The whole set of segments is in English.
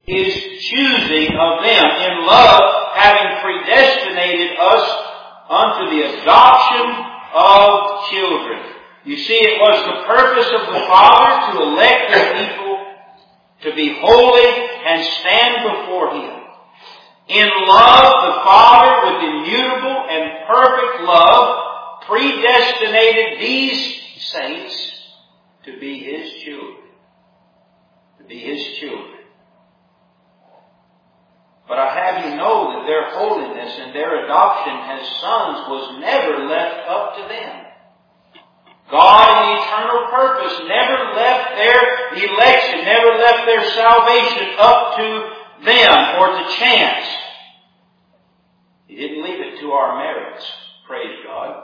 His choosing of them in love, having predestinated us unto the adoption of children. You see, it was the purpose of the Father to elect the people to be holy and stand before Him. In love, the Father, with immutable and perfect love, predestinated these saints to be His children. To be His children. But I have you know that their holiness and their adoption as sons was never left up to them. God in eternal purpose never left their election, never left their salvation up to them or to chance. He didn't leave it to our merits. Praise God.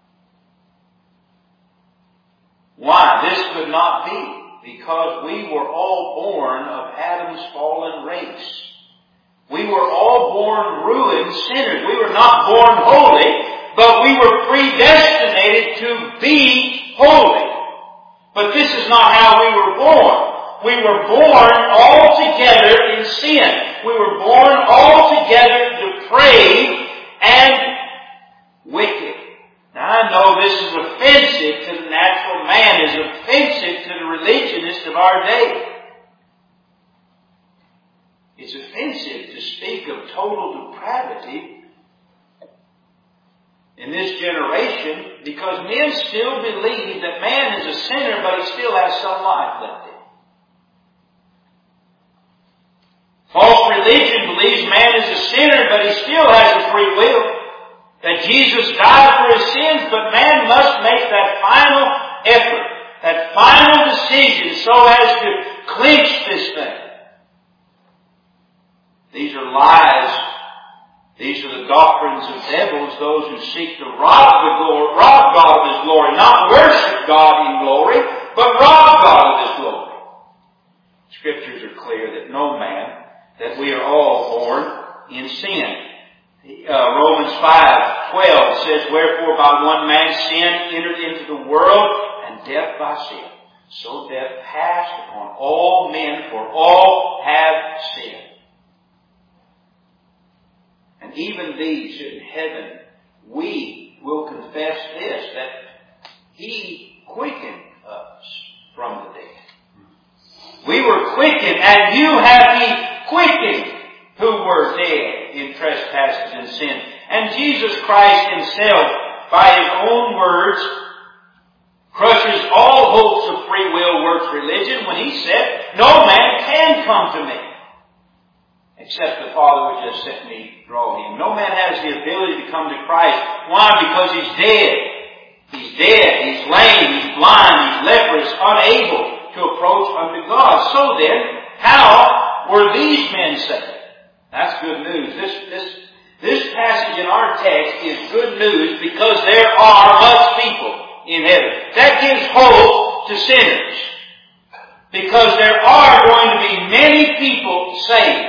Why? This could not be because we were all born of Adam's fallen race. We were all born ruined sinners. We were not born holy, but we were predestinated to be holy. But this is not how we were born. We were born altogether in sin. We were born altogether depraved and wicked. Now I know this is offensive to the natural man, is offensive to the religionists of our day. It's offensive to speak of total depravity in this generation because men still believe that man is a sinner, but he still has some life left in him. False religion believes man is a sinner, but he still has a free will. That Jesus died for his sins, but man must make that final effort, that final decision so as to clinch this thing. These are lies. These are the doctrines of devils, those who seek to rob God of His glory. Not worship God in glory, but rob God of His glory. Scriptures are clear that no man, that we are all born in sin. Romans 5:12 says, "Wherefore by one man sin entered into the world, and death by sin. So death passed upon all men, for all have sinned." And even these in heaven, we will confess this, that He quickened us from the dead. We were quickened, and you have He quickened who were dead in trespasses and sin. And Jesus Christ Himself, by His own words, crushes all hopes of free will works religion when He said, "No man can come to me except the Father which has sent me draw him." No man has the ability to come to Christ. Why? Because he's dead. He's dead. He's lame. He's blind. He's leprous, unable to approach unto God. So then, how were these men saved? That's good news. This passage in our text is good news because there are much people in heaven. That gives hope to sinners. Because there are going to be many people saved.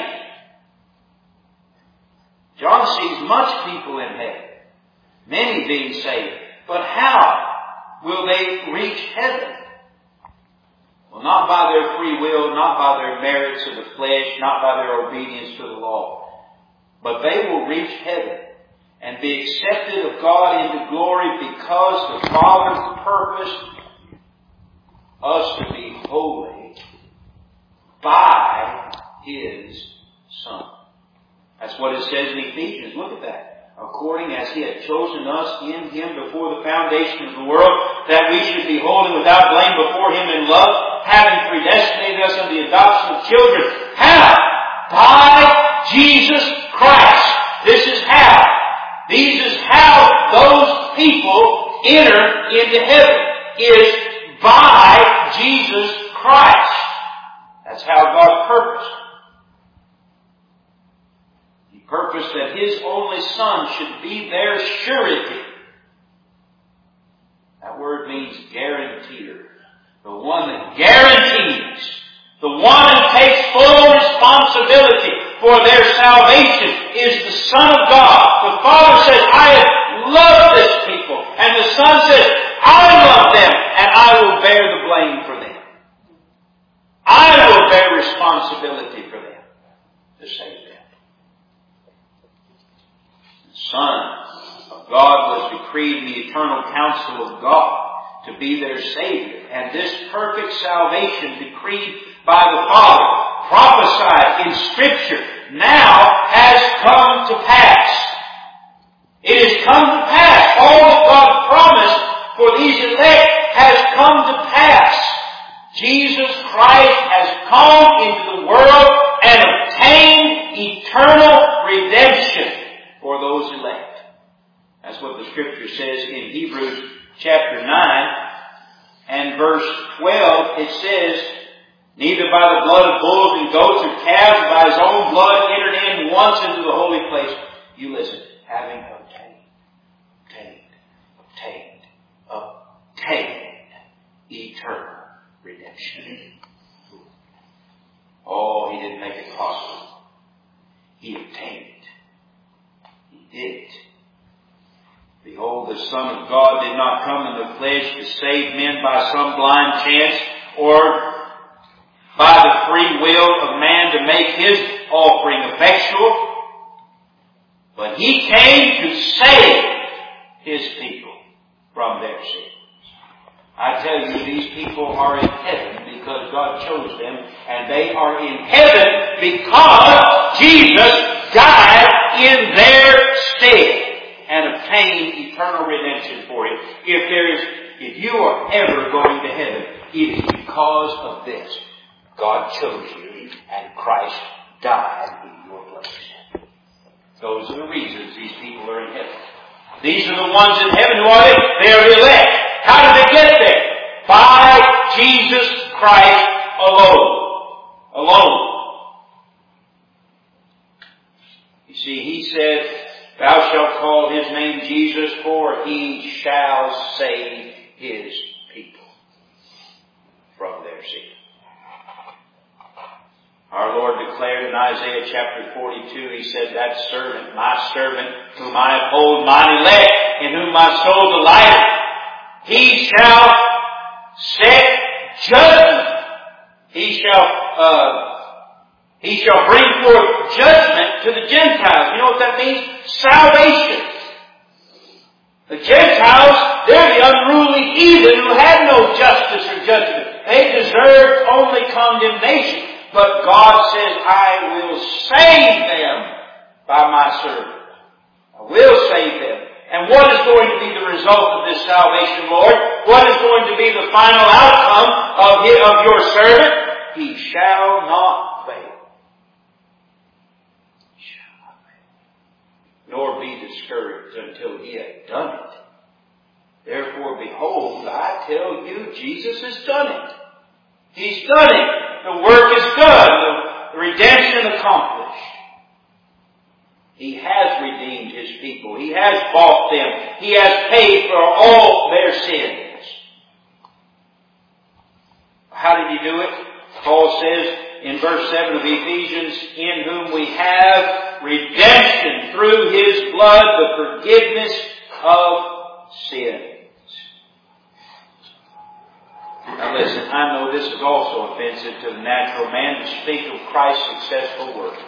John sees much people in heaven, many being saved. But how will they reach heaven? Well, not by their free will, not by their merits of the flesh, not by their obedience to the law. But they will reach heaven and be accepted of God into glory because the Father purposed us to be holy by His Son. That's what it says in Ephesians. Look at that. According as He had chosen us in Him before the foundation of the world, that we should be holy without blame before Him in love, having predestinated us unto the adoption of children. How? By Jesus Christ. This is how. This is how those people enter into heaven. Is by Jesus Christ. That's how God purposed. He purposed that His only Son should be their surety. That word means guarantor. The one that guarantees. The one who takes full responsibility for their salvation is the Son of God. The Father says, "I have loved this people." And the Son says, "I love them and I will bear the blame for them. I will bear responsibility for them." Son of God was decreed in the eternal counsel of God to be their Savior. And this perfect salvation decreed by the Father, prophesied in Scripture, now has come to pass. It has come to pass. All that God promised for these elect has come to pass. Jesus Christ has come into the world and obtained eternal redemption for those elect. That's what the Scripture says in Hebrews chapter 9 and verse 12. It says, neither by the blood of bulls and goats or calves, but by His own blood entered in once into the holy place. You listen, having obtained eternal redemption. Oh, He didn't make it possible. He obtained it. He did it. Behold, the Son of God did not come in the flesh to save men by some blind chance or by the free will of man to make His offering effectual, but He came to save His people from their sins. I tell you, these people are in heaven because God chose them, and they are in heaven because Jesus died in their stead and obtained eternal redemption for it. If you are ever going to heaven, it is because of this. God chose you, and Christ died in your place. Those are the reasons these people are in heaven. These are the ones in heaven who are they? They are the elect. How did they get there? By Jesus Christ alone. Alone. You see, He said, thou shalt call His name Jesus, for He shall save His people from their sins. Our Lord declared in Isaiah chapter 42, He said, that servant, my servant, whom I uphold, mine elect, in whom my soul delighteth, He shall set judgment. He shall bring forth judgment to the Gentiles. You know what that means? Salvation. The Gentiles, they're the unruly heathen who had no justice or judgment. They deserved only condemnation. But God says, I will save them by my servant. I will save them. And what is going to be the result of this salvation, Lord? What is going to be the final outcome of your servant? He shall not fail. He shall not fail. Nor be discouraged until He hath done it. Therefore, behold, I tell you, Jesus has done it. He's done it. The work is done. The redemption accomplished. He has redeemed His people. He has bought them. He has paid for all their sins. How did He do it? Paul says in verse 7 of Ephesians, in whom we have redemption through His blood, the forgiveness of sins. Now listen, I know this is also offensive to the natural man to speak of Christ's successful work.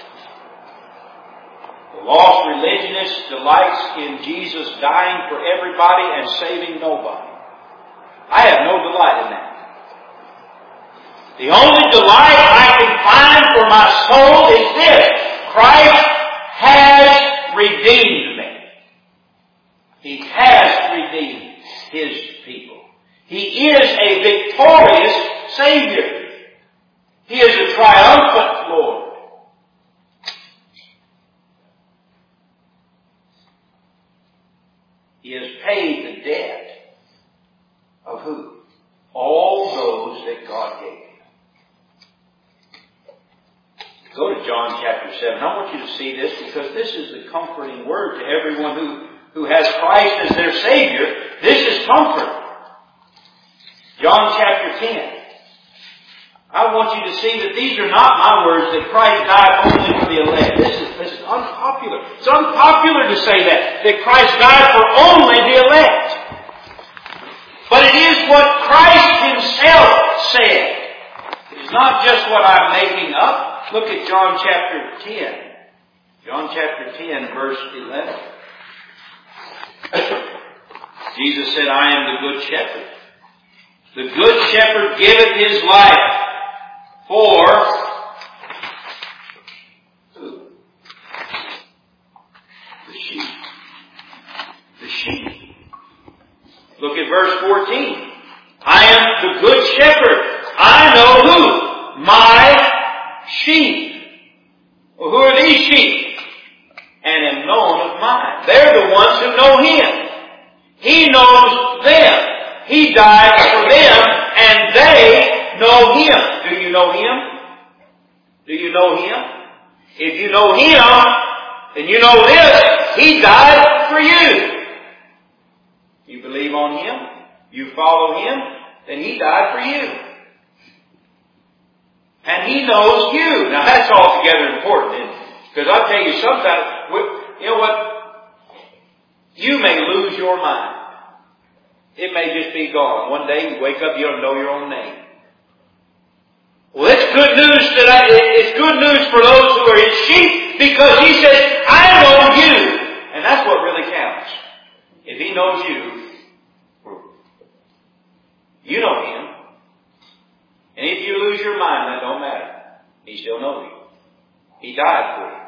The lost religionist delights in Jesus dying for everybody and saving nobody. I have no delight in that. The only delight I can find for my soul is this. Christ has redeemed me. He has redeemed His people. He is a victorious Savior. He is a triumphant Lord. He has paid the debt of who? All those that God gave Him. Go to John chapter 7. I want you to see this because this is the comforting word to everyone who has Christ as their Savior. This is comfort. John chapter 10. I want you to see that these are not my words, that Christ died only for the elect. This is unpopular. It's unpopular to say that Christ died for only the elect. But it is what Christ Himself said. It is not just what I'm making up. Look at John chapter 10. John chapter 10, verse 11. Jesus said, I am the good shepherd. The good shepherd giveth his life for who? The sheep. The sheep. Look at verse 14. I am the good shepherd. I know who? My sheep. Well, who are these sheep? And am known of mine. They're the ones who know Him. He knows them. He died for them, and they know Him. Do you know Him? Do you know Him? If you know Him, then you know this. He died for you. You believe on Him? You follow Him? Then He died for you. And He knows you. Now that's altogether important, isn't it? Because I'll tell you sometimes, you know what? You may lose your mind. It may just be gone. One day you wake up, you don't know your own name. Well, it's good news today. It's good news for those who are His sheep, because He says, I know you. And that's what really counts. If He knows you, you know Him. And if you lose your mind, that don't matter. He still knows you. He died for you.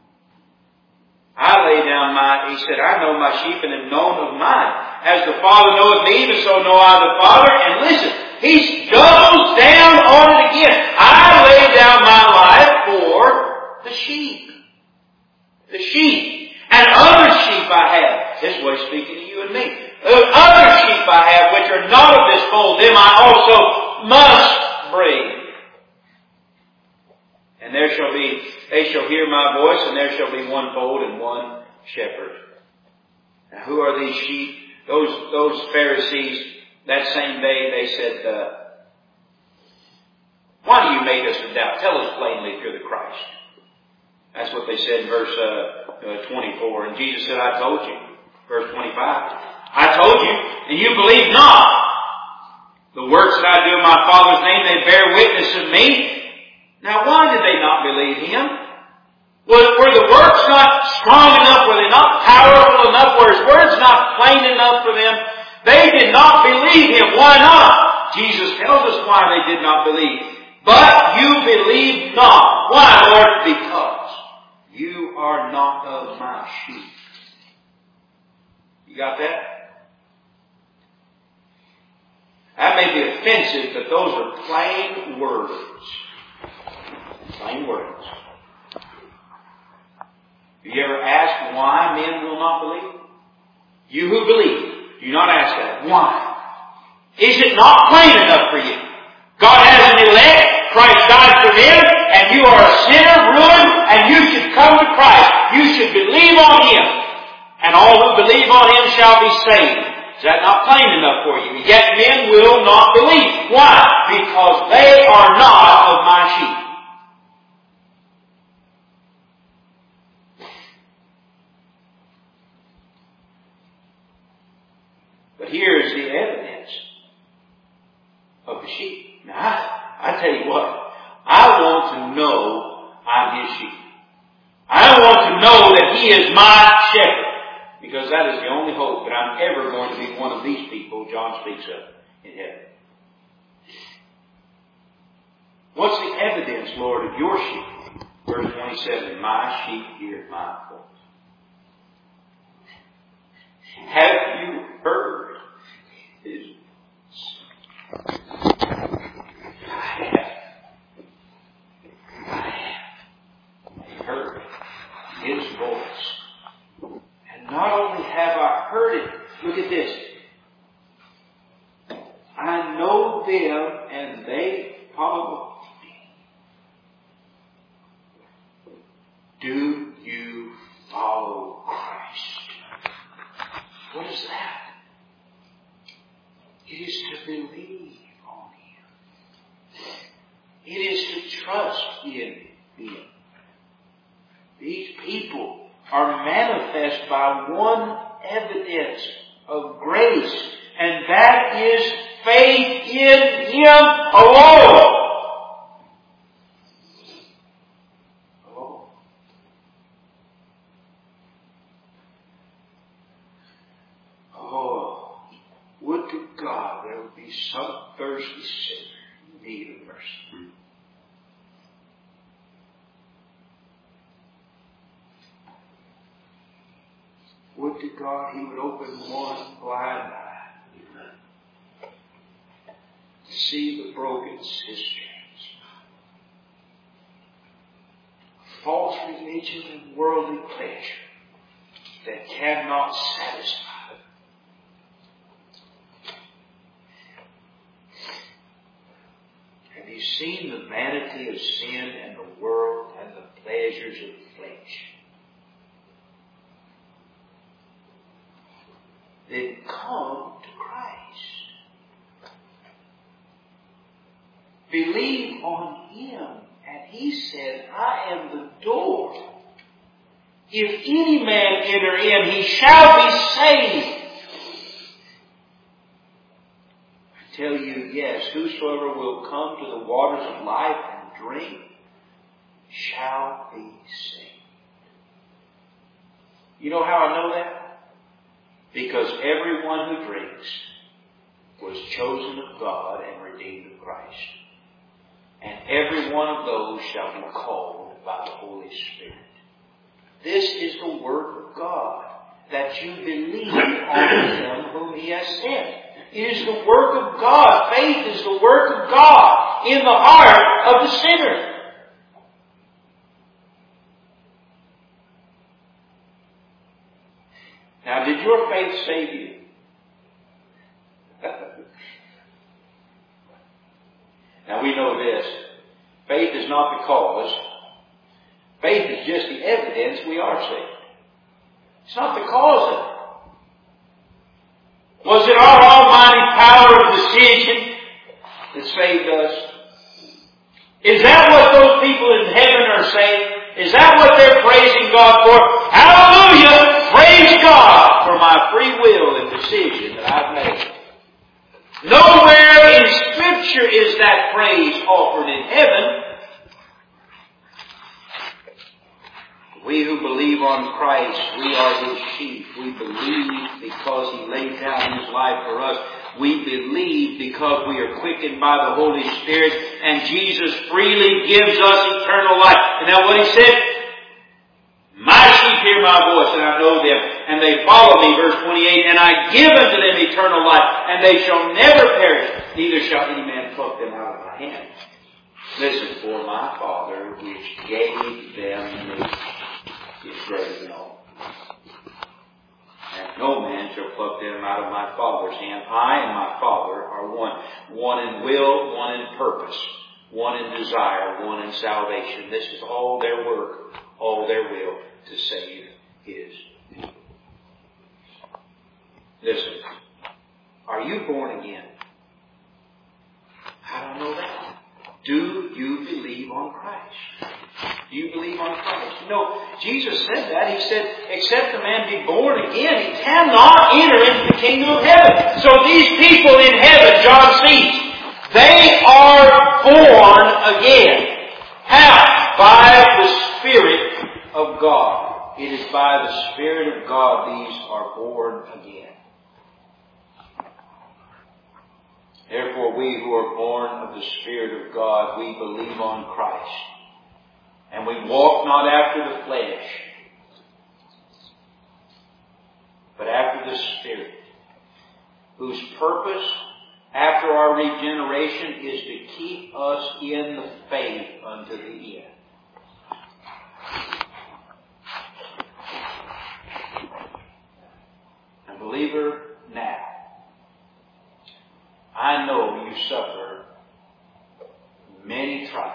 I lay down He said, I know my sheep and am known of mine. As the Father knoweth me, even so know I the Father. And listen, He doubles down on it again. I lay down my life for the sheep. The sheep. And other sheep I have. This way speaking to you and me. Other sheep I have which are not of this fold, them I also must bring. And they shall hear my voice, and there shall be one fold and one shepherd. Now who are these sheep? Those Pharisees, that same day, they said, why do you make us to doubt? Tell us plainly if you're the Christ. That's what they said in verse 24. And Jesus said, I told you. Verse 25. I told you, and you believe not. The works that I do in my Father's name, they bear witness of me. Now why did they not believe Him? Were the works not strong enough? Were they not powerful enough? Were His words not plain enough for them? They did not believe Him. Why not? Jesus tells us why they did not believe. But you believe not. Why, Lord? Because you are not of my sheep. You got that? That may be offensive, but those are plain words. Plain words. Do you ever ask why men will not believe? You who believe, do not ask that. Why? Is it not plain enough for you? God has an elect, Christ died for them, and you are a sinner, ruined, and you should come to Christ. You should believe on Him, and all who believe on Him shall be saved. Is that not plain enough for you? Yet men will not believe. Why? Because they are not of my sheep. But here is the evidence of the sheep. Now, I tell you what, I want to know I'm His sheep. I want to know that He is my shepherd. Because that is the only hope that I'm ever going to be one of these people John speaks of in heaven. What's the evidence, Lord, of your sheep? Verse 27, my sheep hear my voice. Have you heard His voice? I have heard His voice. And not only have I heard it, look at this. I know them and they follow me. Do you follow Christ? What is that? It is to believe on Him. It is to trust in Him. These people are manifest by one evidence of grace, and that is faith in Him alone. Oh, God there would be some thirsty sinner in need of mercy. Would to God He would open one blind eye to see the broken cisterns, false religion and worldly pleasure that cannot satisfy. Have you seen the vanity of sin and the world and the pleasures of the flesh? Then come to Christ. Believe on Him. And He said, I am the door. If any man enter in, he shall be saved. I tell you, yes, whosoever will come to the waters of life and drink shall be saved. You know how I know that? Because everyone who drinks was chosen of God and redeemed of Christ. And every one of those shall be called by the Holy Spirit. This is the work of God, that you believe on Him whom He has sent. It is the work of God. Faith is the work of God in the heart of the sinner. Now, did your faith save you? Now, we know this. Faith is not the cause. Faith is just the evidence we are saved. It's not the cause of it. Was it our almighty power of decision that saved us? Is that what those people in heaven are saying? Is that what they're praising God for? Hallelujah! Praise God for my free will and decision that I've made. Nowhere in Scripture is that praise offered in heaven. We who believe on Christ, we are His sheep. We believe because He laid down His life for us. We believe because we are quickened by the Holy Spirit, and Jesus freely gives us eternal life. And now what He said, my sheep hear my voice, and I know them, and they follow me, verse 28, and I give unto them eternal life, and they shall never perish, neither shall any man pluck them out of my hand. Listen, for my Father which gave them me is greater than all. And no man shall pluck them out of my Father's hand. I and my Father are one. One in will, one in purpose, one in desire, one in salvation. This is all their work, all their will to save His people. Listen, are you born again? I don't know that. Do you believe on Christ? Do you believe on Christ? You know, Jesus said that. He said, except a man be born again, he cannot enter into the kingdom of heaven. So these people in heaven, John sees, they are born again. How? By the Spirit of God. It is by the Spirit of God these are born again. Therefore, we who are born of the Spirit of God, we believe on Christ. And we walk not after the flesh, but after the Spirit, whose purpose after our regeneration is to keep us in the faith unto the end. And believer, now, I know you suffer many trials.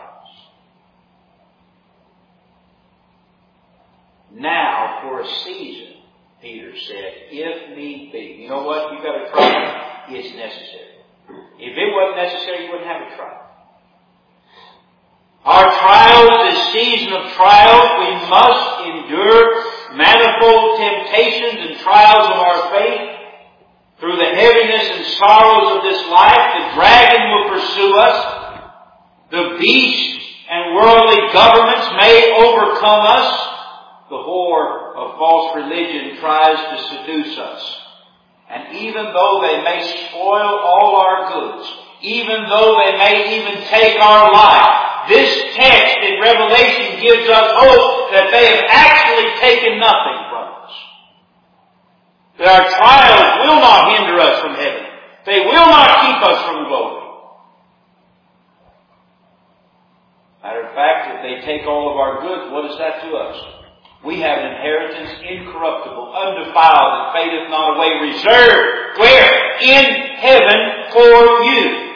Now, for a season, Peter said, if need be. You know what? You've got a trial. It's necessary. If it wasn't necessary, you wouldn't have a trial. Our trials, this season of trials, we must endure manifold temptations and trials of our faith. Through the heaviness and sorrows of this life, the dragon will pursue us. The beast and worldly governments may overcome us. The whore of false religion tries to seduce us. And even though they may spoil all our goods, even though they may even take our life, this text in Revelation gives us hope that they have actually taken nothing from us. That our trials will not hinder us from heaven. They will not keep us from glory. Matter of fact, if they take all of our goods, what is that to us? We have an inheritance incorruptible, undefiled, that fadeth not away, reserved, where? In heaven for you.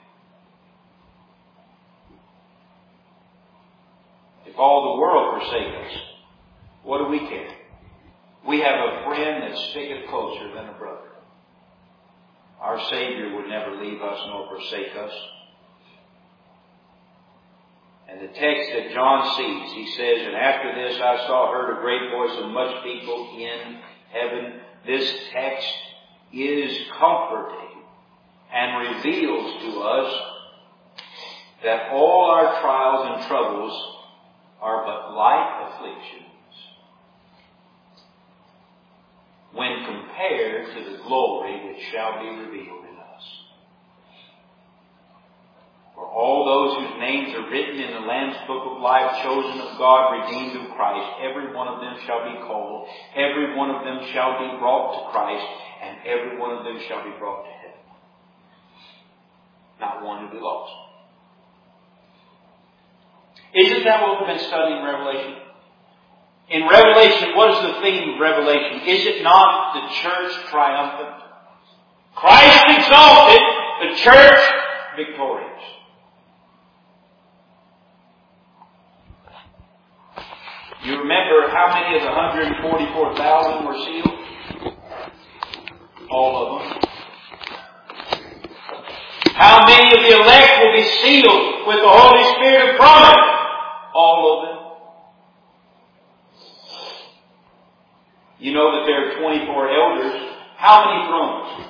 If all the world forsake us, what do we care? We have a friend that sticketh closer than a brother. Our Savior would never leave us nor forsake us. And the text that John sees, he says, and after this I saw, heard a great voice of much people in heaven. This text is comforting and reveals to us that all our trials and troubles are but light afflictions when compared to the glory which shall be revealed in us. For all those whose names are written in the Lamb's book of life, chosen of God, redeemed of Christ, every one of them shall be called, every one of them shall be brought to Christ, and every one of them shall be brought to heaven. Not one to be lost. Isn't that what we've been studying in Revelation? In Revelation, what is the theme of Revelation? Is it not the church triumphant? Christ exalted, the church victorious. You remember how many of the 144,000 were sealed? All of them. How many of the elect will be sealed with the Holy Spirit of promise? All of them. You know that there are 24 elders. How many thrones?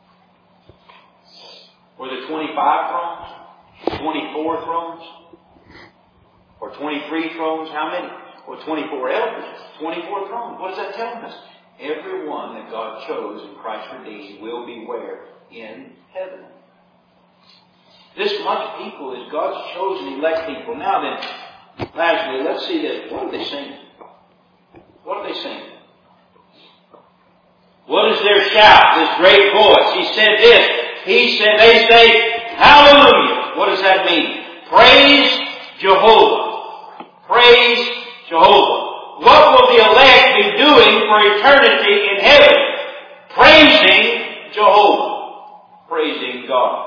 Were there 25 thrones? 24 thrones? Or 23 thrones? How many? Or 24 elders? 24 thrones. What is that telling us? Every one that God chose and Christ redeemed will be where? In heaven. This much people is God's chosen elect people. Now then, lastly, let's see this. What are they saying? What are they saying? What is their shout, this great voice? He said this. They say, hallelujah. What does that mean? Praise Jehovah. Praise Jehovah. What will the elect be doing for eternity in heaven? Praising Jehovah. Praising God.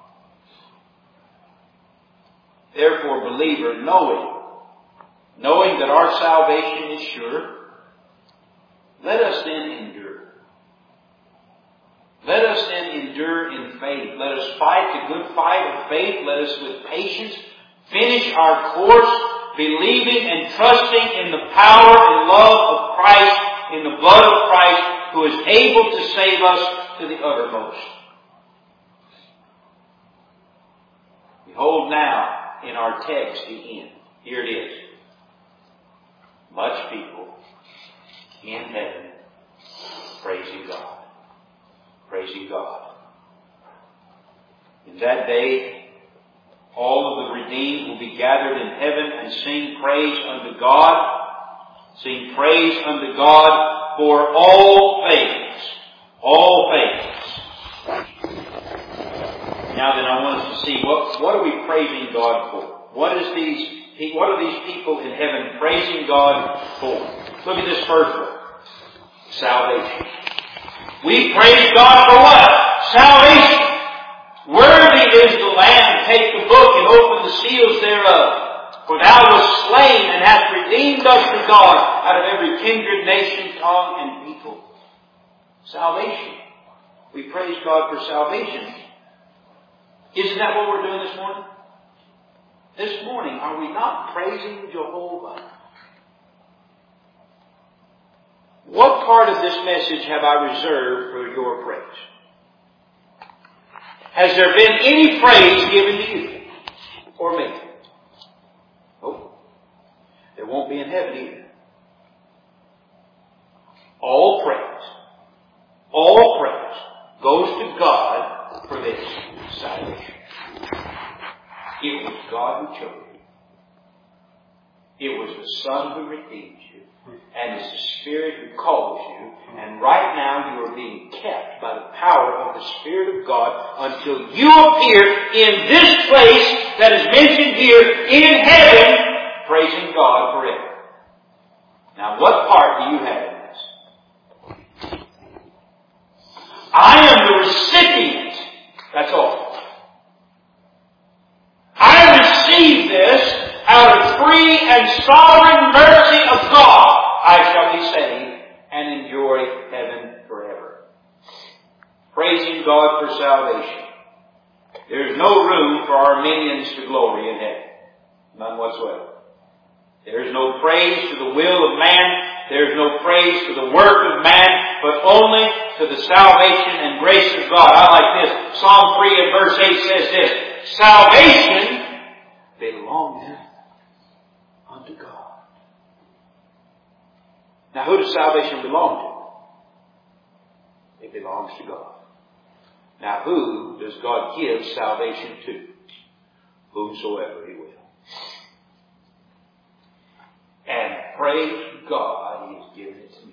Therefore, believer, knowing that our salvation is sure, let us then endure. Let us then endure in faith. Let us fight the good fight of faith. Let us with patience finish our course, believing and trusting in the power and love of Christ, in the blood of Christ, who is able to save us to the uttermost. Behold now, in our text, the end. Here it is. Much people in heaven praising God. Praising God. In that day, all of the redeemed will be gathered in heaven and sing praise unto God. Sing praise unto God for all things. All things. Now then, I want us to see what are we praising God for? What are these people in heaven praising God for? Look at this first one. Salvation. We praise God for what? Salvation. Worthy is the Lamb. Take the book and open the seals thereof. For thou wast slain and hast redeemed us to God out of every kindred, nation, tongue, and people. Salvation. We praise God for salvation. Isn't that what we're doing this morning? This morning, are we not praising Jehovah? What part of this message have I reserved for your praise? Has there been any praise given to you or me? Oh, there won't be in heaven either. All praise All praise goes to God for this salvation. It was God who chose you. It was the Son who redeemed you. And it's the Spirit who calls you. And right now you are being kept by the power of the Spirit of God until you appear in this place that is mentioned here in heaven, praising God forever. Now what part do you have in this? I am the recipient. That's all. I receive this out of free and sovereign mercy of God. I shall be saved and enjoy heaven forever. Praising God for salvation. There is no room for our minions to glory in heaven. None whatsoever. There is no praise to the will of man. There is no praise to the work of man, but only to the salvation and grace of God. I like this. Psalm 3 and verse 8 says this. Salvation belongeth unto God. Now who does salvation belong to? It belongs to God. Now who does God give salvation to? Whomsoever He will. And praise God, He has given it to me.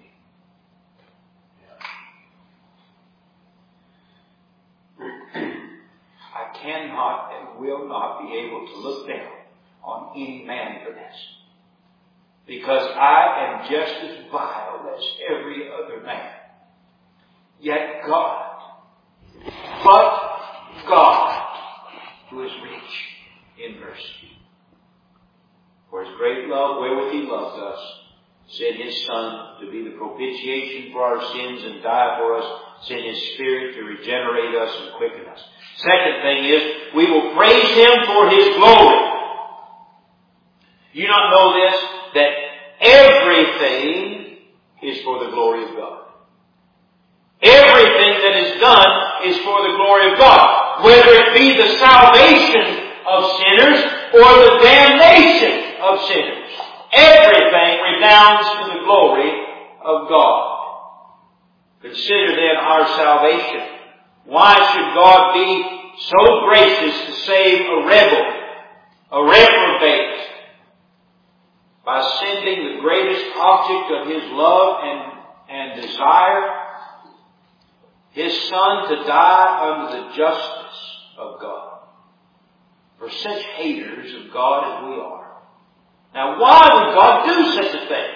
I cannot and will not be able to look down on any man for this. Because I am just as vile as every other man. Yet God, but God, who is rich in mercy, for His great love wherewith He loved us, sent His Son to be the propitiation for our sins and die for us, sent His Spirit to regenerate us and quicken us. Second thing is, we will praise Him for His glory. You not know this, that everything is for the glory of God. Everything that is done is for the glory of God. Whether it be the salvation of sinners or the damnation of sinners. Everything redounds to the glory of God. Consider then our salvation. Why should God be so gracious to save a rebel, a reprobate, by sending the greatest object of His love and desire, His Son, to die under the justice of God, for such haters of God as we are? Now, why would God do such a thing?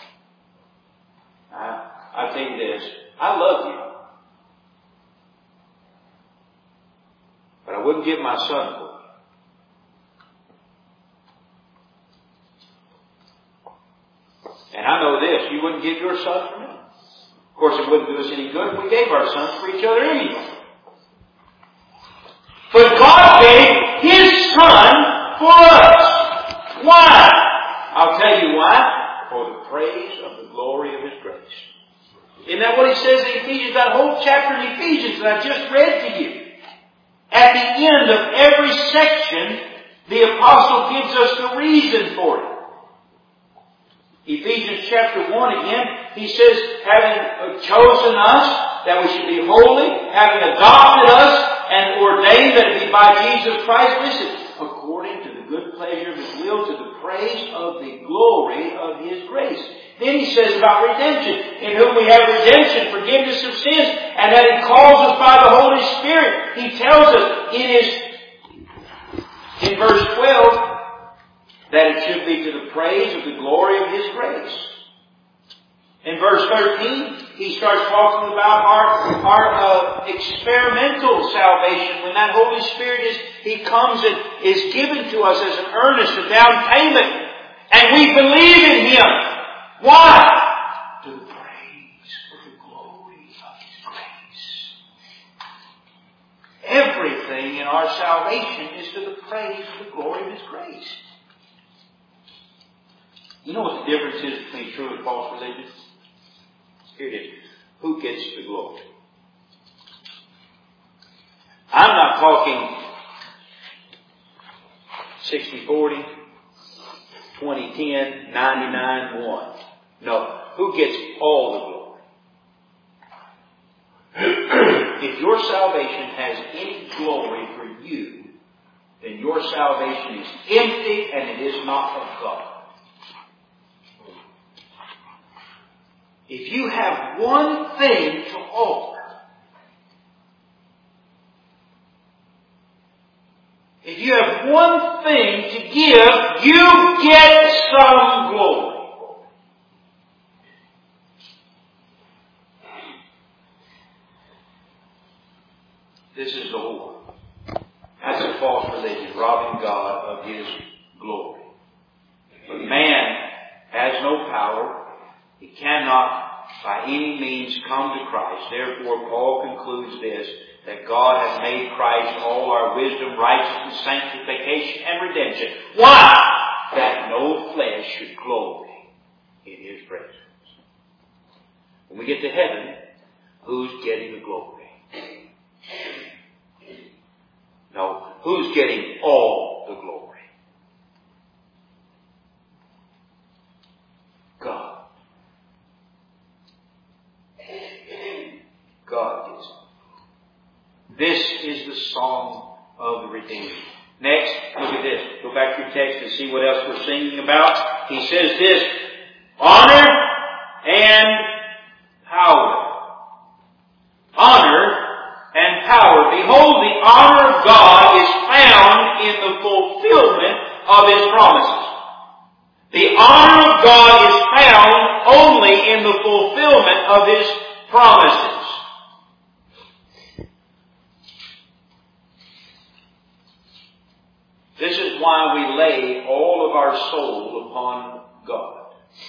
I tell you this, I love you, but I wouldn't give my Son for you. And I know this, you wouldn't give your Son for me. Of course, it wouldn't do us any good if we gave our sons for each other anyway. But God gave His Son for us. Why? I'll tell you why. For the praise of the glory of His grace. Isn't that what He says in Ephesians? That whole chapter in Ephesians that I just read to you. At the end of every section, the Apostle gives us the reason for it. Ephesians chapter 1 again, he says, having chosen us, that we should be holy, having adopted us, and ordained that it be by Jesus Christ, listen, according to the good pleasure of His will, to the praise of the glory of His grace. Then he says about redemption, in whom we have redemption, forgiveness of sins, and that He calls us by the Holy Spirit. He tells us it is, in verse 12, that it should be to the praise of the glory of His grace. In verse 13, he starts talking about our experimental salvation. When that Holy Spirit He comes and is given to us as an earnest, a down payment. And we believe in Him. Why? To the praise of the glory of His grace. Everything in our salvation is to the praise of the glory of His grace. You know what the difference is between true and false religion? Here it is. Who gets the glory? I'm not talking 60-40, 20-10, 99-1. No. Who gets all the glory? If your salvation has any glory for you, then your salvation is empty and it is not of God. If you have one thing to offer, if you have one thing to give, you get some glory. This is the whore. That's a false religion, robbing God of His glory. But man has no power. He cannot by any means come to Christ. Therefore, Paul concludes this, that God has made Christ all our wisdom, righteousness, sanctification, and redemption. Why? That no flesh should glory in His presence. When we get to heaven, who's getting the glory? No, who's getting all the glory? God. God is. This is the song of the Redeemer. Next, look at this. Go back to your text and see what else we're singing about. He says this, honor and power. Honor and power. Behold, the honor of God is found in the fulfillment of His promises. The honor of God is found only in the fulfillment of His promises. This is why we lay all of our soul upon God.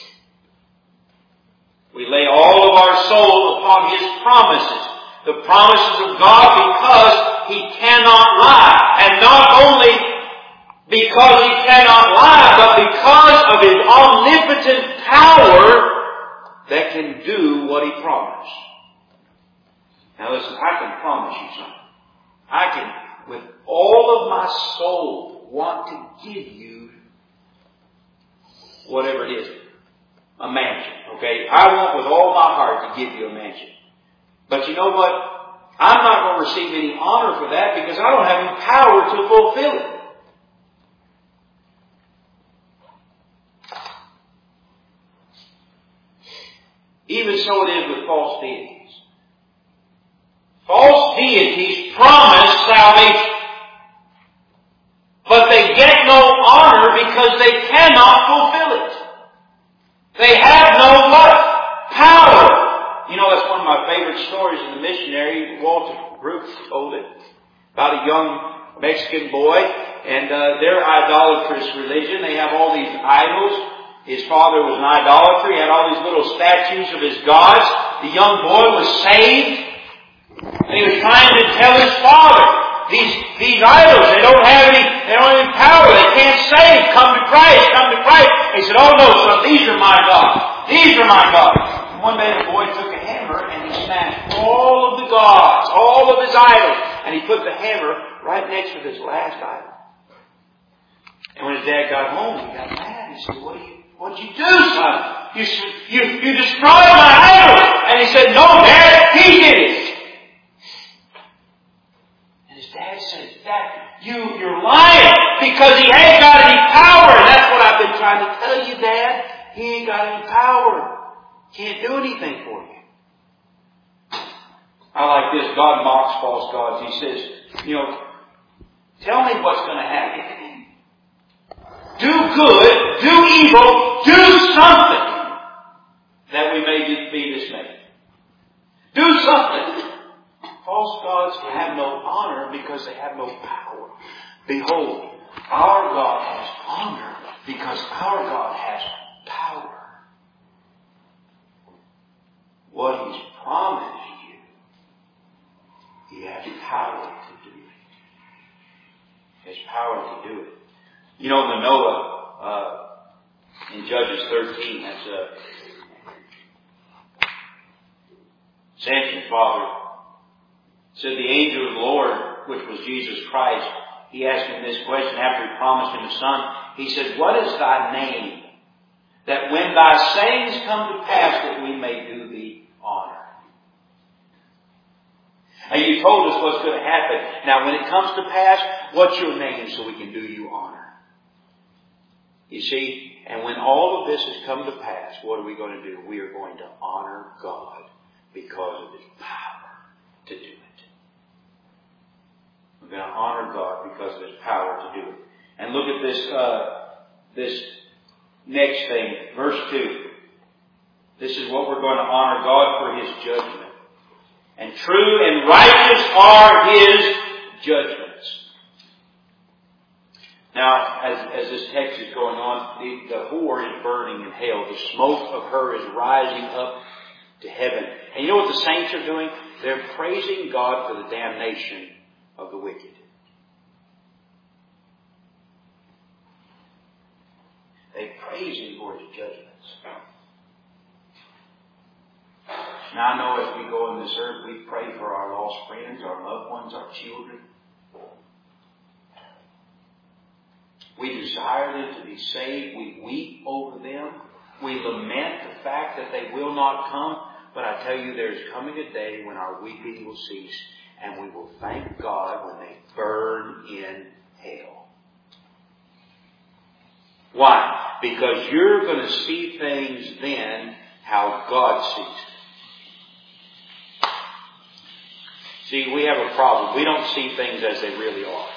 We lay all of our soul upon His promises. The promises of God, because He cannot lie. And not only because He cannot lie, but because of His omnipotent power that can do what He promised. Now listen, I can promise you something. I can, with all of my soul, want to give you whatever it is. A mansion, okay? I want with all my heart to give you a mansion. But you know what? I'm not going to receive any honor for that because I don't have any power to fulfill it. Even so it is with false deities. False deities promise salvation. But they get no honor because they cannot fulfill it. They have no what? Power. You know, that's one of my favorite stories in the missionary. Walter Brooks told it about a young Mexican boy and their idolatrous religion. They have all these idols. His father was an idolater. He had all these little statues of his gods. The young boy was saved. And he was trying to tell his father, these idols, they don't have any power. They can't save. Come to Christ. Come to Christ. And he said, oh no, son, these are my gods. These are my gods. And one day the boy took a hammer and he smashed all of the gods, all of his idols. And he put the hammer right next to this last idol. And when his dad got home, he got mad. He said, what'd you do, son? You destroyed my idol. And he said, no, Dad, he did it. And his dad said, Dad, you're lying because he ain't got any power. And that's what I've been trying to tell you, Dad. He ain't got any power. Can't do anything for you. I like this. God mocks false gods. He says, tell me what's going to happen. Do good, do evil, do something that we may be dismayed. Do something. False gods have no honor because they have no power. Behold, our God has honor because our God has power. What He's promised you, He has power to do it. He has power to do it. You know, Manoah, in Judges 13, that's Samson's father, said the angel of the Lord, which was Jesus Christ, he asked him this question after he promised him a son. He said, what is thy name? That when thy sayings come to pass that we may do thee honor. And you told us what's going to happen. Now, when it comes to pass, what's your name so we can do you honor? You see, and when all of this has come to pass, what are we going to do? We are going to honor God because of His power to do it. We're going to honor God because of His power to do it. And look at this next thing, verse 2. This is what we're going to honor God for His judgment. And true and righteous are His judgments. Now, as this text is going on, the whore is burning in hell. The smoke of her is rising up to heaven. And you know what the saints are doing? They're praising God for the damnation of the wicked. They praise Him for His judgments. Now I know as we go on this earth, we pray for our lost friends, our loved ones, our children. We desire them to be saved. We weep over them. We lament the fact that they will not come. But I tell you, there's coming a day when our weeping will cease and we will thank God when they burn in hell. Why? Because you're going to see things then how God sees them. See, we have a problem. We don't see things as they really are.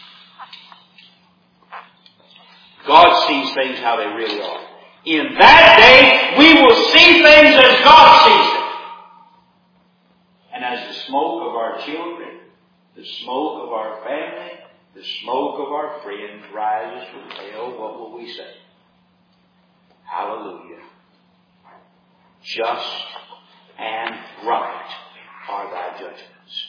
God sees things how they really are. In that day, we will see things as God sees them. And as the smoke of our children, the smoke of our family, the smoke of our friends rises from hell, what will we say? Hallelujah. Just and right are thy judgments.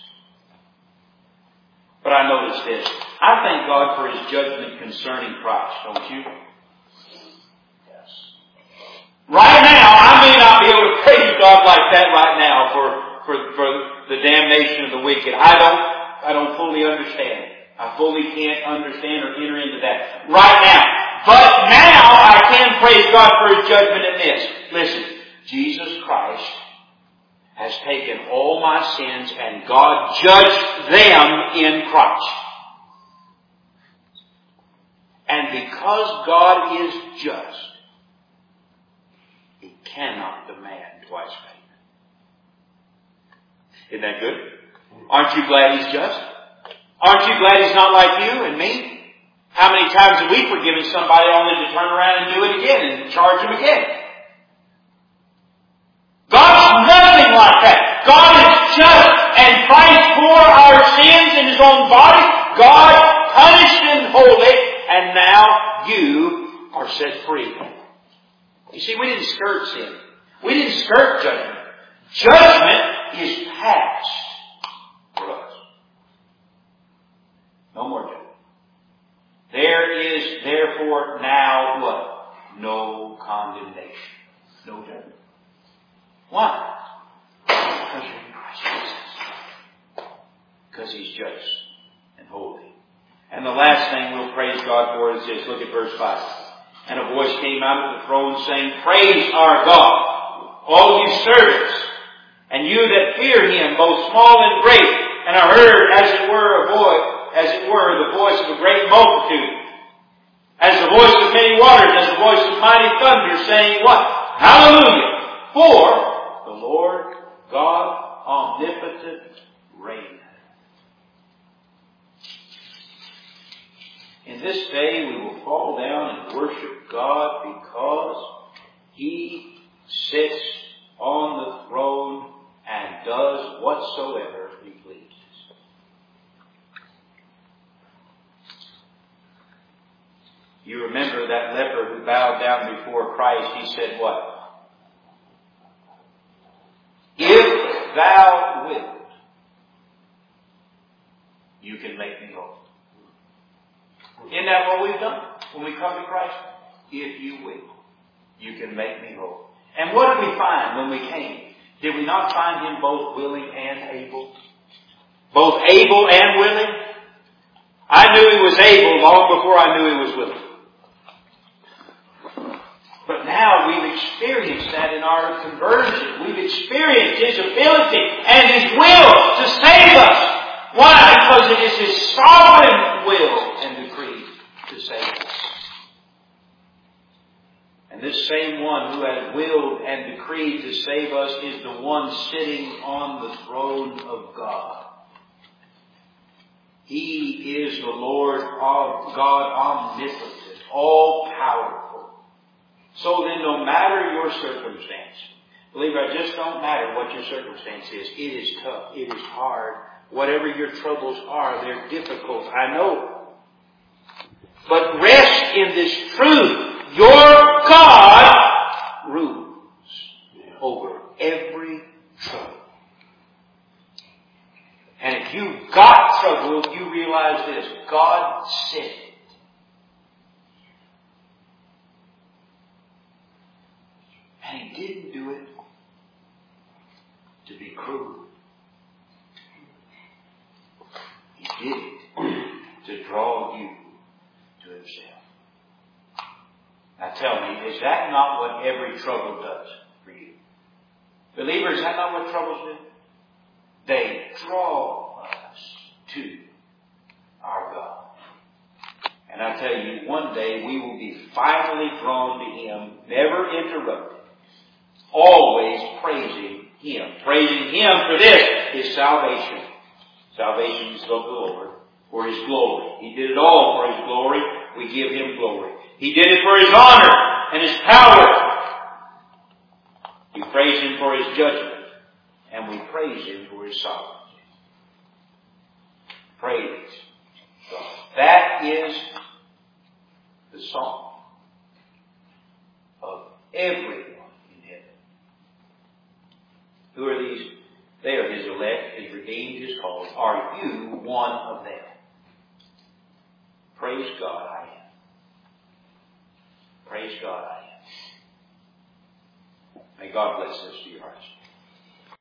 But I notice this. I thank God for His judgment concerning Christ, don't you? Yes. Right now, I may not be able to praise God like that right now for the damnation of the wicked. I don't fully understand it. I fully can't understand or enter into that right now. But now I can praise God for His judgment in this. Listen, Jesus Christ has taken all my sins and God judged them in Christ. And because God is just, He cannot demand twice payment. Isn't that good? Aren't you glad He's just? Aren't you glad He's not like you and me? How many times have we forgiven somebody only to turn around and do it again and charge them again? God's nothing like that. God is just, and Christ bore our sins in His own body. God punished them wholly, and now you are set free. You see, we didn't skirt sin. We didn't skirt judgment. Judgment is past for us. No more judgment. There is therefore now what? No condemnation. No judgment. Why? Because you're in Christ Jesus. Because He's just and holy. And the last thing we'll praise God for is this. Look at verse 5. And a voice came out of the throne saying, Praise our God, all you servants, and you that fear Him, both small and great. And I heard, as it were, the voice of a great multitude, as the voice of many waters, as the voice of mighty thunder, saying what? Hallelujah! For the Lord God omnipotent reigneth. In this day we will fall down and worship God because He sits on the throne and does whatsoever He pleases. You remember that leper who bowed down before Christ. He said what? If thou wilt, you can make me whole. Isn't that what we've done when we come to Christ? If you will, you can make me whole. And what did we find when we came? Did we not find Him both willing and able? Both able and willing? I knew He was able long before I knew He was willing. But now we've experienced that in in our conversion. We've experienced His ability and His will to save us. Why? Because it is His sovereign will and decree to save us. And this same one who has willed and decreed to save us is the one sitting on the throne of God. He is the Lord of God, omnipotent, all-powerful. So then, no matter your circumstance, believer, it just don't matter what your circumstance is. It is tough. It is hard. Whatever your troubles are, they're difficult. I know. But rest in this truth. Your God rules over every trouble. And if you've got trouble, you realize this. God said it. And He didn't do it to be cruel. He did it to draw you to Himself. Now tell me, is that not what every trouble does for you? Believer, is that not what troubles do? They draw us to our God. And I tell you, one day we will be finally drawn to Him, never interrupted, always praising Him. Praising Him for this, His salvation. Salvation is of the Lord for His glory. He did it all for His glory. We give Him glory. He did it for His honor and His power. We praise Him for His judgment. And we praise Him for His sovereignty. Praise God. That is the song of everyone in heaven. Who are these? They are His elect, His redeemed, His called. Are you one of them? Praise God, I am. Praise God, I am. May God bless us to your hearts.